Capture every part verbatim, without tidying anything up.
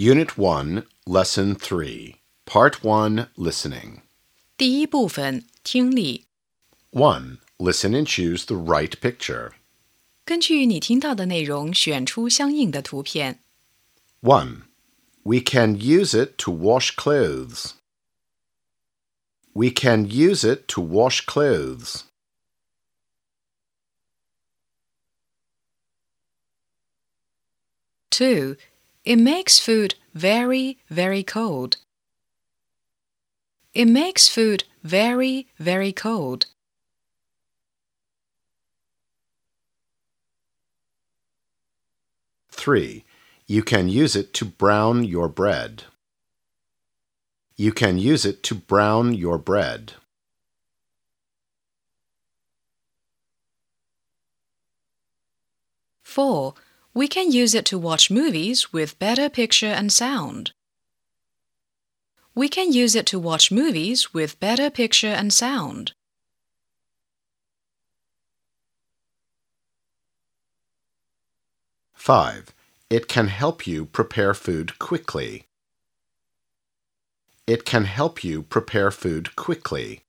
Unit one, Lesson three, Part one, Listening. 第一部分听力 one. Listen and choose the right picture. 根据你听到的内容选出相应的图片 one. We can use it to wash clothes. We can use it to wash clothes. two. It makes food very, very cold. It makes food very, very cold. three. You can use it to brown your bread. You can use it to brown your bread. four. We can use it to watch movies with better picture and sound. We can use it to watch movies with better picture and sound. five. It can help you prepare food quickly. It can help you prepare food quickly.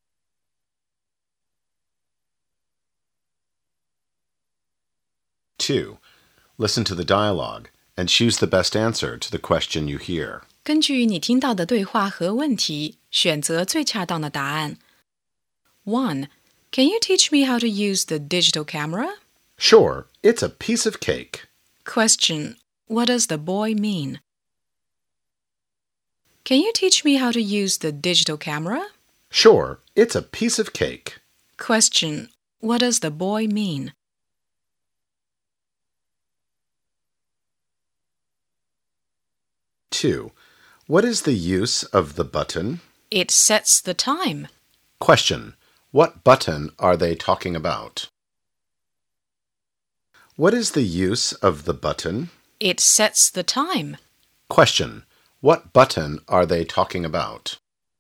two. Listen to the dialogue and choose the best answer to the question you hear. 根据你听到的对话和问题，选择最恰当的答案。one. Can you teach me how to use the digital camera? Sure, it's a piece of cake. Question. What does the boy mean? Can you teach me how to use the digital camera? Sure, it's a piece of cake. Question. What does the boy mean? two. What is the use of the button? It sets the time. Question. What button are they talking about? What is the use of the button? It sets the time. Question. What button are they talking about?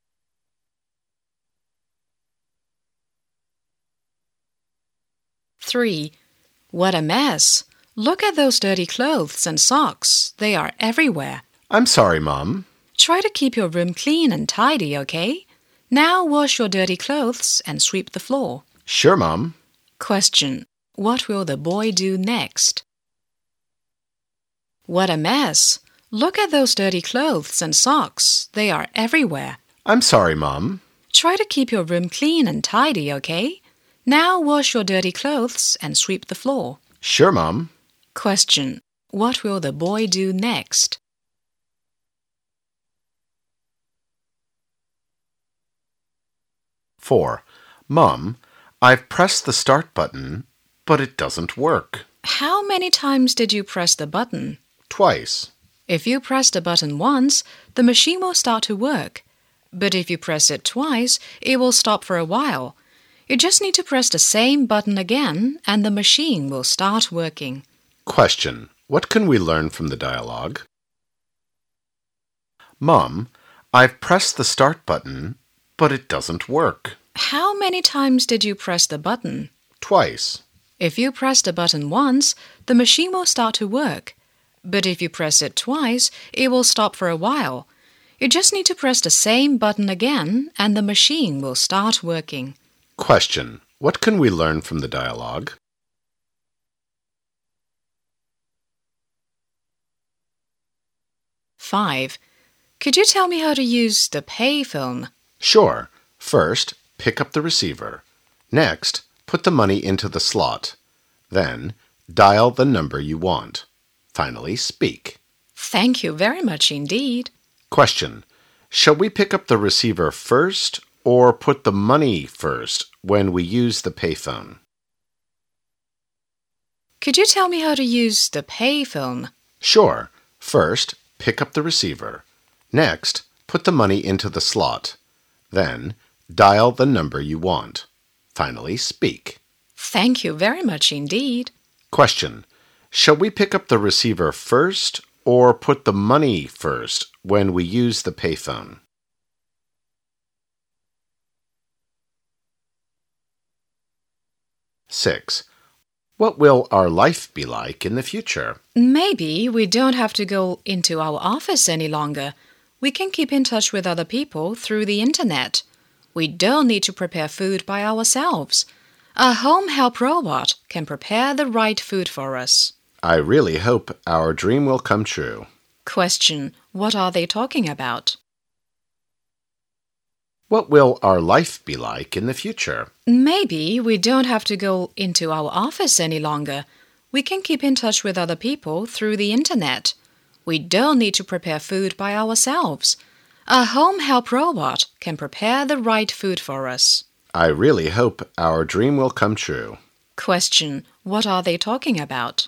three. What a mess. Look at those dirty clothes and socks. They are everywhere. I'm sorry, Mom. Try to keep your room clean and tidy, okay? Now wash your dirty clothes and sweep the floor. Sure, Mom. Question. What will the boy do next? What a mess. Look at those dirty clothes and socks. They are everywhere. I'm sorry, Mom. Try to keep your room clean and tidy, okay? Now wash your dirty clothes and sweep the floor. Sure, Mom. Question. What will the boy do next? four. Mom, I've pressed the start button, but it doesn't work. How many times did you press the button? Twice. If you press the button once, the machine will start to work. But if you press it twice, it will stop for a while. You just need to press the same button again, and the machine will start working. Question. What can we learn from the dialogue? Mom, I've pressed the start button, but it doesn't work. How many times did you press the button? Twice. If you press the button once, the machine will start to work. But if you press it twice, it will stop for a while. You just need to press the same button again, and the machine will start working. Question. What can we learn from the dialogue? five. Could you tell me how to use the payphone? Sure. First, pick up the receiver. Next, put the money into the slot. Then, dial the number you want. Finally, speak. Thank you very much indeed. Question. Shall we pick up the receiver first or put the money first when we use the payphone? Could you tell me how to use the payphone? Sure. First, pick up the receiver. Next, put the money into the slot. Then, dial the number you want. Finally, speak. Thank you very much indeed. Question. Shall we pick up the receiver first or put the money first when we use the payphone? six. What will our life be like in the future? Maybe we don't have to go into our office any longer. We can keep in touch with other people through the internet. We don't need to prepare food by ourselves. A home help robot can prepare the right food for us. I really hope our dream will come true. Question: What are they talking about? What will our life be like in the future? Maybe we don't have to go into our office any longer. We can keep in touch with other people through the internet. We don't need to prepare food by ourselves. A home help robot can prepare the right food for us. I really hope our dream will come true. Question: What are they talking about?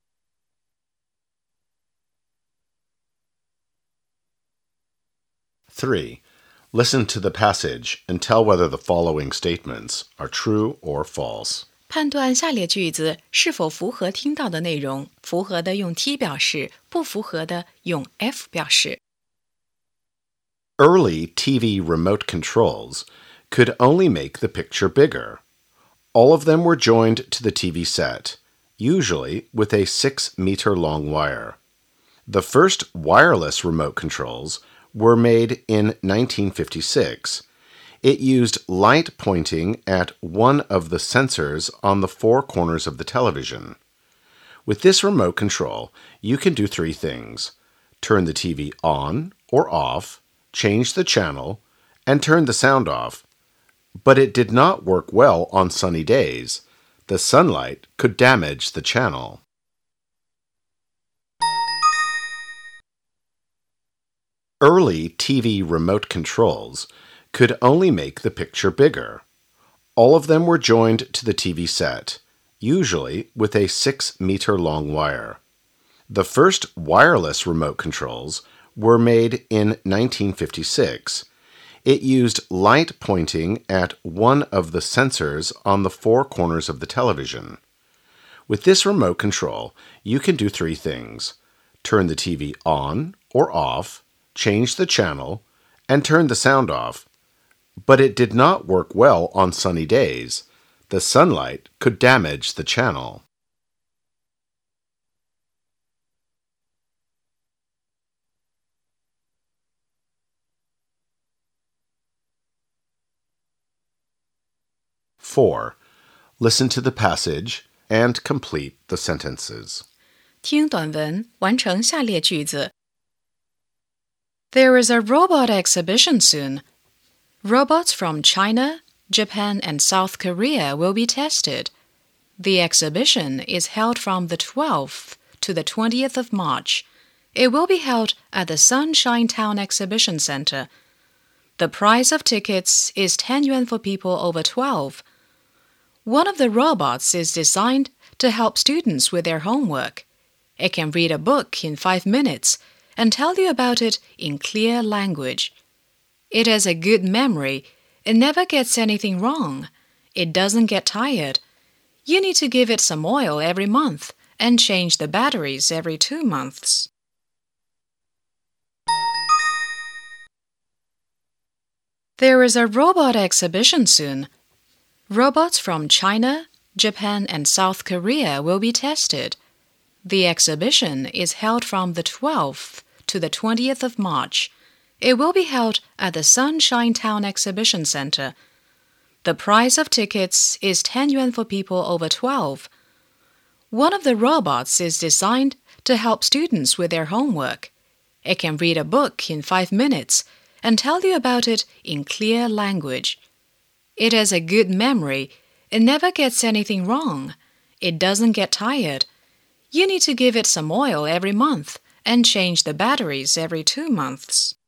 three. Listen to the passage and tell whether the following statements are true or false. 判断下列句子是否符合听到的内容，符合的用 T 表示，不符合的用 F 表示。 Early T V remote controls could only make the picture bigger. All of them were joined to the T V set, usually with a six-meter-long wire. The first wireless remote controls were made in nineteen fifty-six. It used light pointing at one of the sensors on the four corners of the television. With this remote control, you can do three things: turn the T V on or off, change the channel, and turn the sound off. But it did not work well on sunny days. The sunlight could damage the channel. Early T V remote controls could only make the picture bigger. All of them were joined to the T V set, usually with a six-meter-long wire. The first wireless remote controls were made in nineteen fifty-six. It used light pointing at one of the sensors on the four corners of the television. With this remote control, you can do three things: turn the T V on or off, change the channel, and turn the sound off. But it did not work well on sunny days. The sunlight could damage the channel. four. Listen to the passage and complete the sentences. 听短文，完成下列句子。There is a robot exhibition soon. Robots from China, Japan, and South Korea will be tested. The exhibition is held from the twelfth to the twentieth of March. It will be held at the Sunshine Town Exhibition Center. The price of tickets is ten yuan for people over twelve. One of the robots is designed to help students with their homework. It can read a book in five minutes and tell you about it in clear language. It has a good memory. It never gets anything wrong. It doesn't get tired. You need to give it some oil every month and change the batteries every two months. There is a robot exhibition soon. Robots from China, Japan, and South Korea will be tested. The exhibition is held from the twelfth to the twentieth of March. It will be held at the Sunshine Town Exhibition Center. The price of tickets is ten yuan for people over twelve. One of the robots is designed to help students with their homework. It can read a book in five minutes and tell you about it in clear language. It has a good memory. It never gets anything wrong. It doesn't get tired. You need to give it some oil every month and change the batteries every two months.